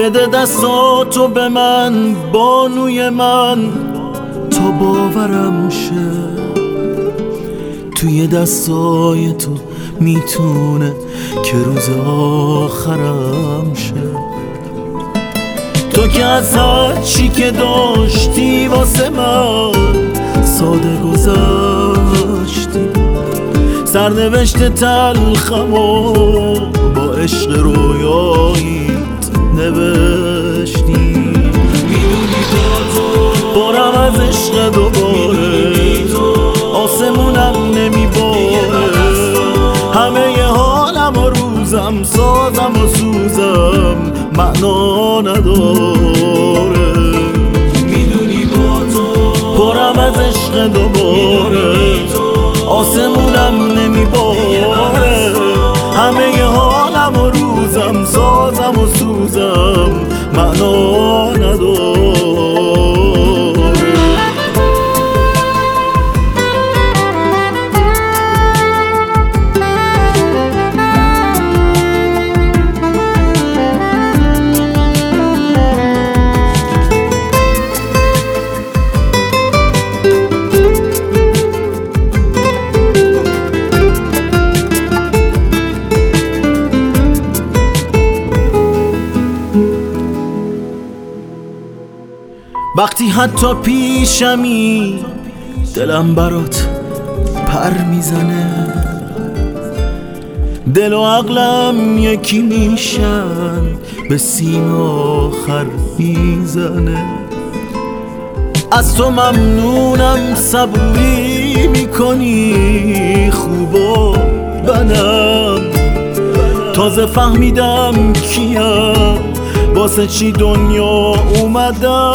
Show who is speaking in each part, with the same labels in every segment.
Speaker 1: بده دستاتو به من بانوی من تا باورم شه توی دستای تو میتونه که روز آخرم شه تو که از هر چی که داشتی واسه من ساده گذشتی سرنوشت تلخمو با عشق رویاییت نوشتی میدونی برم از عشق دوباره آسمونم نمیباره همه ی حالم و روزم سازم و سوزم معنا نداره میدونی با تو برم از عشق دوباره آسمونم نمیباره همه ی حالم و روزم سازم و سوزم معنا نداره وقتی حتی پیشمی دلم برات پر میزنه دل و عقلم یکی میشن به سیم آخر میزنه از تو ممنونم صبوری میکنی خوب و بدم تازه فهمیدم کیم واسه چی دنیا اومدم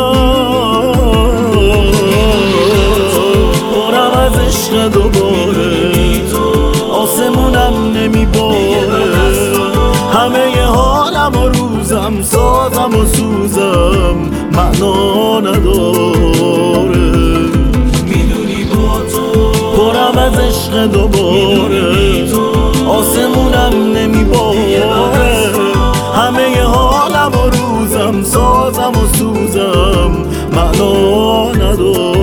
Speaker 1: برم از عشق دوباره آسمونم نمیباره همه ی حالم و روزم سازم و سوزم معنا نداره میدونی با تو برم از عشق دوباره آسمونم نمیباره همه ی حالم و روزم سازم و سوزم معنا نداره